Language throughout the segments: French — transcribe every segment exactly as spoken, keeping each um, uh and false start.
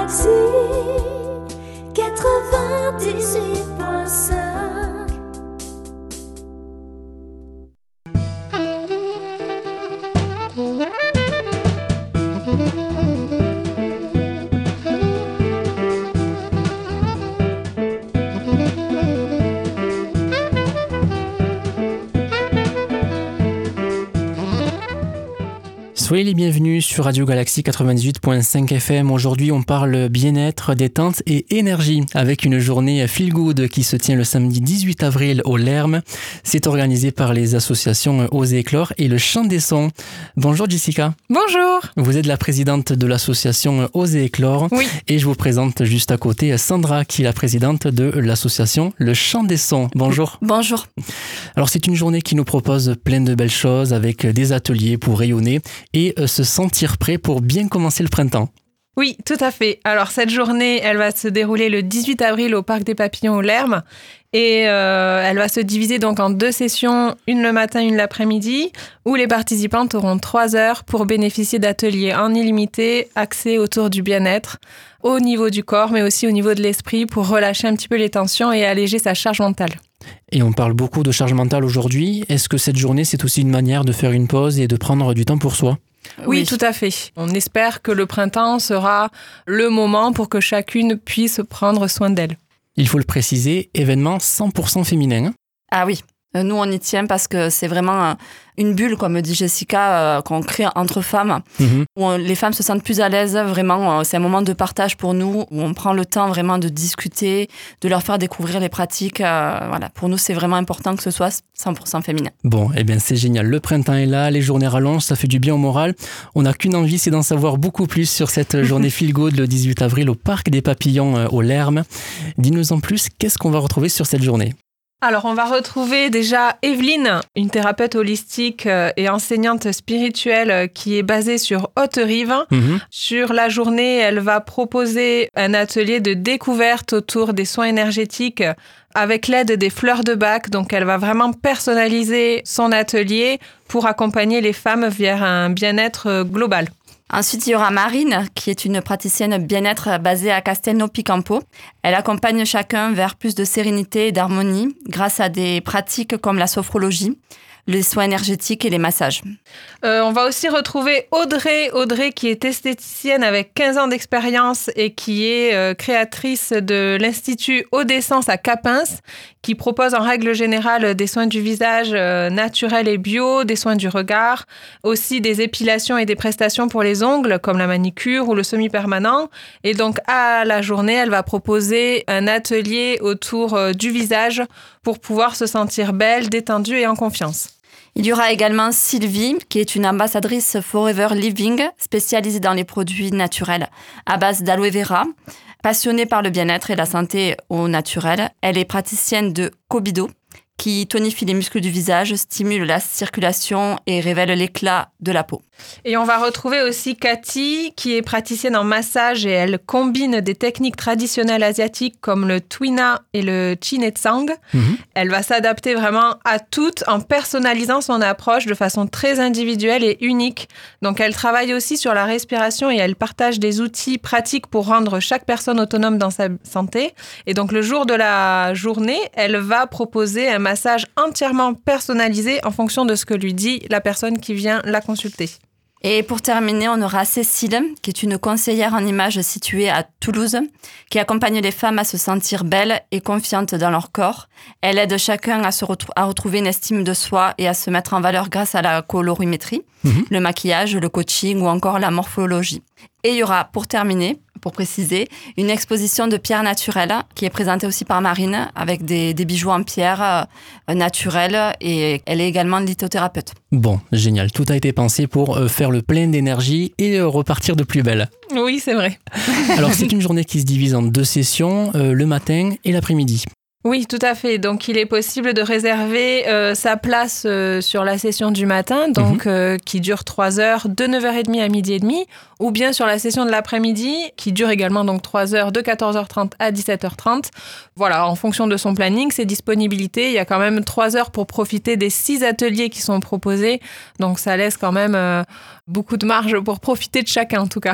Galaxy quatre-vingt-dix-huit point cinq. Soyez les bienvenus sur Radio Galaxy quatre-vingt-dix-huit point cinq F M. Aujourd'hui, on parle bien-être, détente et énergie avec une journée Feel Good qui se tient le samedi dix-huit avril au Lerme. C'est organisé par les associations Oser Éclore et le Chant des Sons. Bonjour Jessica. Bonjour. Vous êtes la présidente de l'association Oser Éclore. Oui. Et je vous présente juste à côté Sandra qui est la présidente de l'association Le Chant des Sons. Bonjour. Bonjour. Alors c'est une journée qui nous propose plein de belles choses avec des ateliers pour rayonner et et se sentir prêt pour bien commencer le printemps. Oui, tout à fait. Alors cette journée, elle va se dérouler le dix-huit avril au Parc des Papillons au Lerme et euh, elle va se diviser donc en deux sessions, une le matin, une l'après-midi, où les participantes auront trois heures pour bénéficier d'ateliers en illimité, axés autour du bien-être, au niveau du corps, mais aussi au niveau de l'esprit, pour relâcher un petit peu les tensions et alléger sa charge mentale. Et on parle beaucoup de charge mentale aujourd'hui. Est-ce que cette journée, c'est aussi une manière de faire une pause et de prendre du temps pour soi ? Oui, Oui, tout à fait. On espère que le printemps sera le moment pour que chacune puisse prendre soin d'elle. Il faut le préciser, événement cent pour cent féminin. Ah oui, nous on y tient parce que c'est vraiment une bulle, comme dit Jessica, euh, qu'on crée entre femmes, Mmh. où on- les femmes se sentent plus à l'aise, vraiment, euh, c'est un moment de partage pour nous, où on prend le temps vraiment de discuter, de leur faire découvrir les pratiques. euh, voilà. Pour nous, c'est vraiment important que ce soit cent pour cent féminin. Bon, eh bien c'est génial. Le printemps est là, les journées rallongent, ça fait du bien au moral. On n'a qu'une envie, c'est d'en savoir beaucoup plus sur cette journée Feel Good le dix-huit avril au Parc des Papillons euh, au Lerme. Dis-nous en plus, qu'est-ce qu'on va retrouver sur cette journée ? Alors, on va retrouver déjà Evelyne, une thérapeute holistique euh, et enseignante spirituelle euh, qui est basée sur Haute-Rive. Mmh. Sur la journée, elle va proposer un atelier de découverte autour des soins énergétiques avec l'aide des fleurs de bac. Donc, elle va vraiment personnaliser son atelier pour accompagner les femmes vers un bien-être euh, global. Ensuite, il y aura Marine, qui est une praticienne bien-être basée à Castelnau-Picampo. Elle accompagne chacun vers plus de sérénité et d'harmonie grâce à des pratiques comme la sophrologie, les soins énergétiques et les massages. Euh, on va aussi retrouver Audrey, Audrey qui est esthéticienne avec quinze ans d'expérience et qui est euh, créatrice de l'Institut Audescence à Capins, qui propose en règle générale des soins du visage euh, naturels et bio, des soins du regard, aussi des épilations et des prestations pour les ongles comme la manicure ou le semi-permanent. Et donc à la journée, elle va proposer un atelier autour euh, du visage pour pouvoir se sentir belle, détendue et en confiance. Il y aura également Sylvie, qui est une ambassadrice Forever Living, spécialisée dans les produits naturels à base d'aloe vera. Passionnée par le bien-être et la santé au naturel, elle est praticienne de Kobido, qui tonifie les muscles du visage, stimule la circulation et révèle l'éclat de la peau. Et on va retrouver aussi Cathy, qui est praticienne en massage et elle combine des techniques traditionnelles asiatiques comme le Twina et le Chinetsang. Mmh. Elle va s'adapter vraiment à toutes en personnalisant son approche de façon très individuelle et unique. Donc elle travaille aussi sur la respiration et elle partage des outils pratiques pour rendre chaque personne autonome dans sa santé. Et donc le jour de la journée, elle va proposer un massage entièrement personnalisé en fonction de ce que lui dit la personne qui vient la consulter. Et pour terminer, on aura Cécile, qui est une conseillère en images située à Toulouse, qui accompagne les femmes à se sentir belles et confiantes dans leur corps. Elle aide chacun à, se retrou- à retrouver une estime de soi et à se mettre en valeur grâce à la colorimétrie, Mmh. le maquillage, le coaching ou encore la morphologie. Et il y aura, pour terminer, pour préciser, une exposition de pierres naturelles qui est présentée aussi par Marine avec des, des bijoux en pierre euh, naturels et elle est également lithothérapeute. Bon, génial. Tout a été pensé pour euh, faire le plein d'énergie et euh, repartir de plus belle. Oui, c'est vrai. Alors c'est une journée qui se divise en deux sessions, euh, le matin et l'après-midi. Oui, tout à fait. Donc, il est possible de réserver euh, sa place euh, sur la session du matin, donc Mhm. euh, qui dure trois heures, de neuf heures trente à midi et demi, ou bien sur la session de l'après-midi, qui dure également donc trois heures, de quatorze heures trente à dix-sept heures trente. Voilà, en fonction de son planning, ses disponibilités, il y a quand même trois heures pour profiter des six ateliers qui sont proposés. Donc, ça laisse quand même euh, beaucoup de marge pour profiter de chacun, en tout cas.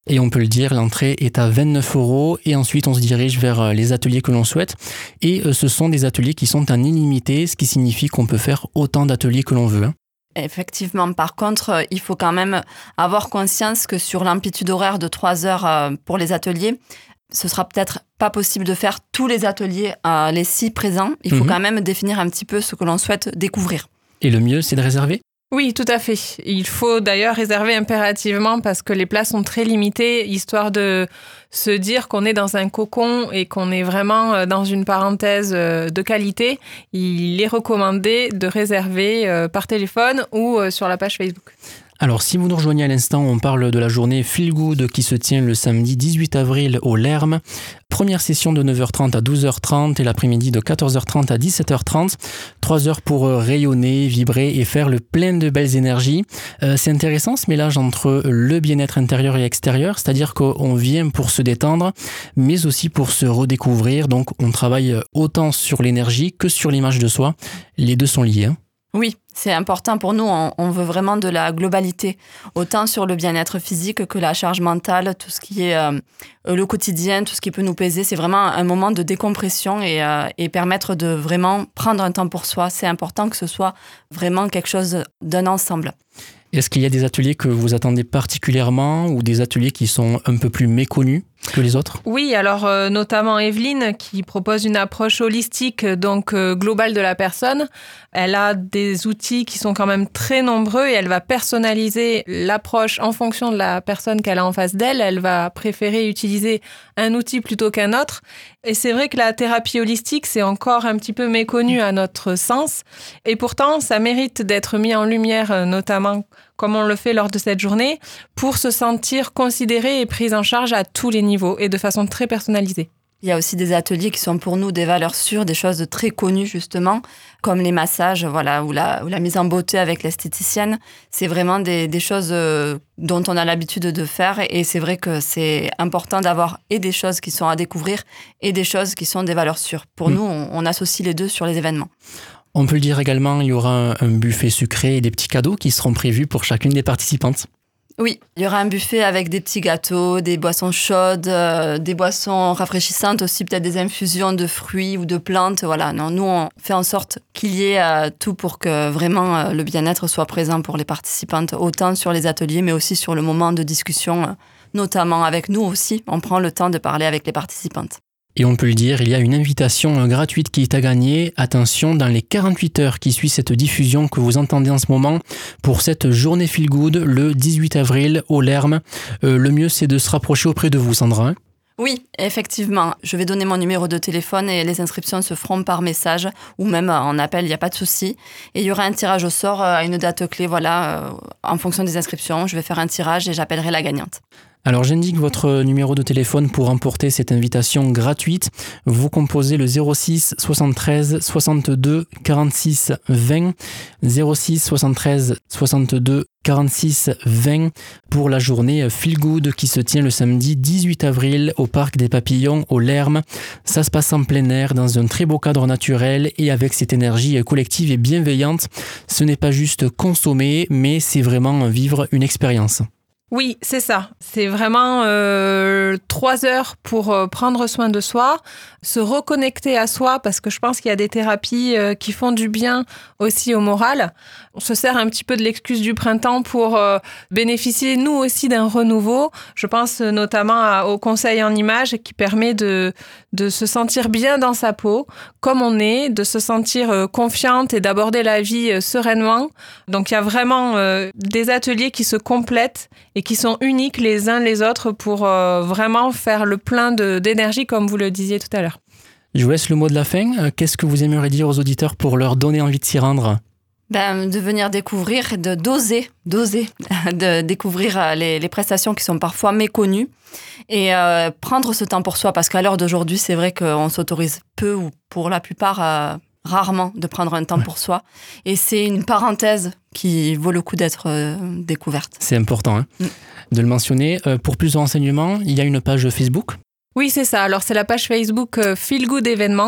Et on peut le dire, l'entrée est à vingt-neuf euros et ensuite on se dirige vers les ateliers que l'on souhaite. Et ce sont des ateliers qui sont en illimité, ce qui signifie qu'on peut faire autant d'ateliers que l'on veut. Hein. Effectivement, par contre, il faut quand même avoir conscience que sur l'amplitude horaire de trois heures pour les ateliers, ce sera peut-être pas possible de faire tous les ateliers, euh, les six présents. Il faut mmh. quand même définir un petit peu ce que l'on souhaite découvrir. Et le mieux, c'est de réserver ? Oui, tout à fait. Il faut d'ailleurs réserver impérativement parce que les places sont très limitées, histoire de se dire qu'on est dans un cocon et qu'on est vraiment dans une parenthèse de qualité. Il est recommandé de réserver par téléphone ou sur la page Facebook. Alors, si vous nous rejoignez à l'instant, on parle de la journée Feel Good qui se tient le samedi dix-huit avril au Lerme. Première session de neuf heures trente à douze heures trente et l'après-midi de quatorze heures trente à dix-sept heures trente. Trois heures pour rayonner, vibrer et faire le plein de belles énergies. Euh, c'est intéressant ce mélange entre le bien-être intérieur et extérieur, c'est-à-dire qu'on vient pour se détendre, mais aussi pour se redécouvrir. Donc, on travaille autant sur l'énergie que sur l'image de soi. Les deux sont liés, hein. Oui, c'est important pour nous, on, on veut vraiment de la globalité, autant sur le bien-être physique que la charge mentale, tout ce qui est euh, le quotidien, tout ce qui peut nous peser. C'est vraiment un moment de décompression et, euh, et permettre de vraiment prendre un temps pour soi. C'est important que ce soit vraiment quelque chose d'un ensemble. Est-ce qu'il y a des ateliers que vous attendez particulièrement ou des ateliers qui sont un peu plus méconnus que les autres ? Oui, alors euh, notamment Evelyne qui propose une approche holistique, donc euh, globale de la personne. Elle a des outils qui sont quand même très nombreux et elle va personnaliser l'approche en fonction de la personne qu'elle a en face d'elle. Elle va préférer utiliser un outil plutôt qu'un autre. Et c'est vrai que la thérapie holistique, c'est encore un petit peu méconnu à notre sens. Et pourtant, ça mérite d'être mis en lumière, notamment comme on le fait lors de cette journée, pour se sentir considéré et pris en charge à tous les niveaux et de façon très personnalisée. Il y a aussi des ateliers qui sont pour nous des valeurs sûres, des choses très connues justement, comme les massages, voilà, ou la, ou la mise en beauté avec l'esthéticienne. C'est vraiment des, des choses dont on a l'habitude de faire et c'est vrai que c'est important d'avoir et des choses qui sont à découvrir et des choses qui sont des valeurs sûres. Pour mmh. nous, on, on associe les deux sur les événements. On peut le dire également, il y aura un buffet sucré et des petits cadeaux qui seront prévus pour chacune des participantes. Oui, il y aura un buffet avec des petits gâteaux, des boissons chaudes, euh, des boissons rafraîchissantes aussi, peut-être des infusions de fruits ou de plantes. Voilà, non, nous, on fait en sorte qu'il y ait euh, tout pour que vraiment euh, le bien-être soit présent pour les participantes, autant sur les ateliers, mais aussi sur le moment de discussion, euh, notamment avec nous aussi. On prend le temps de parler avec les participantes. Et on peut le dire, il y a une invitation gratuite qui est à gagner. Attention, dans les quarante-huit heures qui suivent cette diffusion que vous entendez en ce moment, pour cette journée Feel Good, le dix-huit avril au Lerme, euh, le mieux c'est de se rapprocher auprès de vous, Sandra. Oui, effectivement. Je vais donner mon numéro de téléphone et les inscriptions se feront par message ou même en appel, il n'y a pas de souci. Et il y aura un tirage au sort à une date clé, voilà, en fonction des inscriptions. Je vais faire un tirage et j'appellerai la gagnante. Alors j'indique votre numéro de téléphone pour emporter cette invitation gratuite. Vous composez le zéro six soixante-treize soixante-deux quarante-six vingt, zéro six soixante-treize soixante-deux quarante-six vingt pour la journée Feel Good qui se tient le samedi dix-huit avril au Parc des Papillons au Lerme. Ça se passe en plein air dans un très beau cadre naturel et avec cette énergie collective et bienveillante. Ce n'est pas juste consommer, mais c'est vraiment vivre une expérience. Oui, c'est ça. C'est vraiment euh, trois heures pour euh, prendre soin de soi, se reconnecter à soi, parce que je pense qu'il y a des thérapies euh, qui font du bien aussi au moral. On se sert un petit peu de l'excuse du printemps pour euh, bénéficier, nous aussi, d'un renouveau. Je pense notamment à, au conseil en images qui permet de, de se sentir bien dans sa peau, comme on est, de se sentir euh, confiante et d'aborder la vie euh, sereinement. Donc, il y a vraiment euh, des ateliers qui se complètent et qui sont uniques les uns les autres pour euh, vraiment faire le plein de, d'énergie, comme vous le disiez tout à l'heure. Je vous laisse le mot de la fin. Qu'est-ce que vous aimeriez dire aux auditeurs pour leur donner envie de s'y rendre ? Ben, de venir découvrir, de d'oser, d'oser, de découvrir les, les prestations qui sont parfois méconnues et euh, prendre ce temps pour soi, parce qu'à l'heure d'aujourd'hui, c'est vrai qu'on s'autorise peu ou pour la plupart euh, rarement de prendre un temps pour soi. Et c'est une parenthèse qui vaut le coup d'être euh, découverte. C'est important hein, mm. de le mentionner. Euh, pour plus de renseignements, il y a une page Facebook. Oui, c'est ça. Alors, c'est la page Facebook euh, Feel Good événements.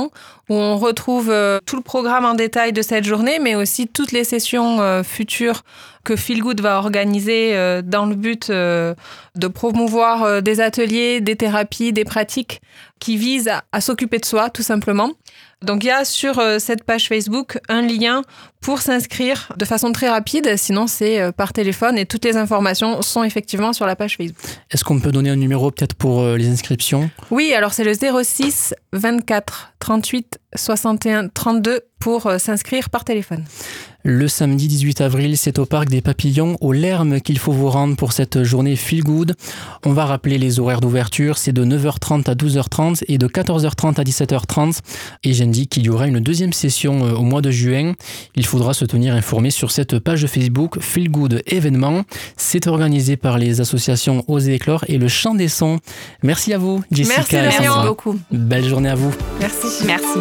où on retrouve euh, tout le programme en détail de cette journée, mais aussi toutes les sessions euh, futures que Feel Good va organiser euh, dans le but euh, de promouvoir euh, des ateliers, des thérapies, des pratiques qui visent à, à s'occuper de soi, tout simplement. Donc il y a sur euh, cette page Facebook un lien pour s'inscrire de façon très rapide, sinon c'est euh, par téléphone et toutes les informations sont effectivement sur la page Facebook. Est-ce qu'on peut donner un numéro peut-être pour euh, les inscriptions ? Oui, alors c'est le zéro six vingt-quatre trente-huit soixante et un trente-deux pour euh, s'inscrire par téléphone. Le samedi dix-huit avril, c'est au Parc des Papillons, au Lerme, qu'il faut vous rendre pour cette journée Feel Good. On va rappeler les horaires d'ouverture, c'est de neuf heures trente à douze heures trente et de quatorze heures trente à dix-sept heures trente. Et j'indique qu'il y aura une deuxième session au mois de juin. Il faudra se tenir informé sur cette page Facebook Feel Good événement. C'est organisé par les associations Oser Éclore et le Chant des Sons. Merci à vous, Jessica. Merci, et Marion. Sandra. beaucoup. Belle journée à vous. Merci. Merci.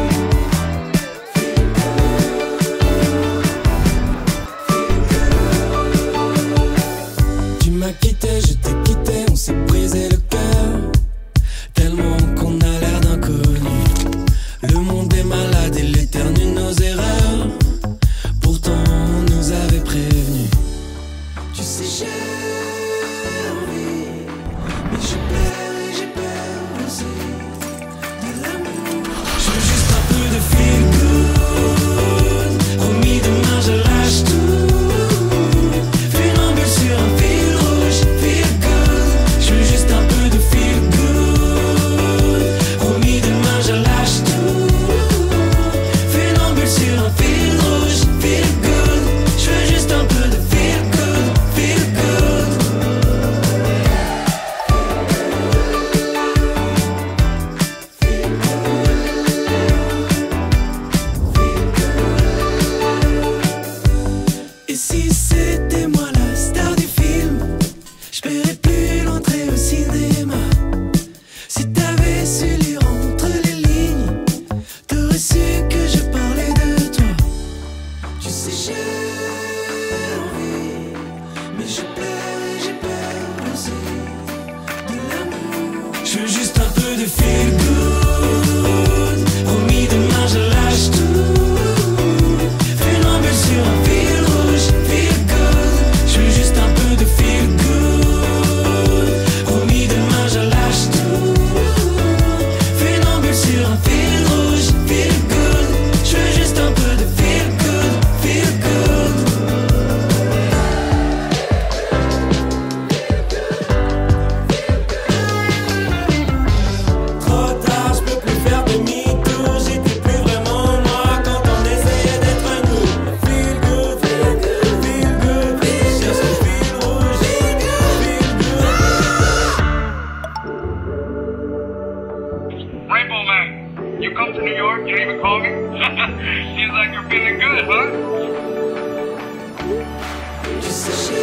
Tu m'as quitté, je t'ai quitté, on s'est brisé le cœur. Tellement qu'on a l'air d'inconnus. Le monde est malade et l'éternue nos erreurs. Pourtant on nous avait prévenus. Tu sais j'ai envie, mais j'ai peur et j'ai peur aussi de l'amour. Je veux juste un peu de feel good. Promis demain je lâche tout. Funambule sur un fil rouge, feel good. Je veux juste un peu de feel good. Promis demain je lâche tout. Funambule sur un fil rouge, feel good. Je veux juste un peu de feel good, feel good. Et si c'était moi la star du film, je paierais plus l'entrée au cinéma. Si t'avais su lire entre les lignes, t'aurais su que je parlais de toi. Tu sais j'ai envie, mais j'ai peur et j'ai peur aussi de l'amour. Je veux juste un peu de feel good. Promis demain je lâche tout. Funambule sur un fil rouge, feel good. Je veux juste un peu de feel good. Promis demain je lâche tout. Funambule sur un fil rouge, feel good. Je veux juste un peu de feel good, feel good. Trop tard, je peux plus faire demi-tour. J'étais plus vraiment moi quand on essayait d'être nous. Feel good, feel good, feel good. Je cherche le fil rouge, feel good. Rainbow Man, you come to New York, you even call me? Seems like you're feeling good, huh? Tu sais j'ai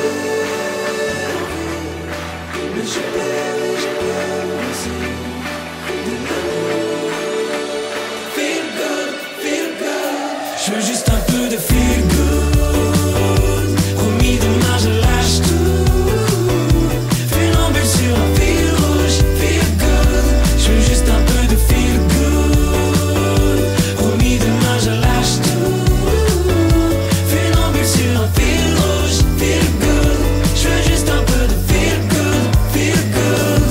envie, mais j'ai peur et j'ai peur aussi de l'amour. Feel good, feel good. Je veux juste un peu de feel good. Promis demain je lâche tout. Funambule sur un fil rouge, feel good. Je veux juste un peu de feel good. Promis demain je lâche tout. Funambule sur un fil rouge, feel good. Je veux juste un peu de feel good, feel good.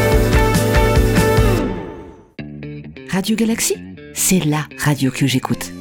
Radio Galaxy, c'est la radio que j'écoute.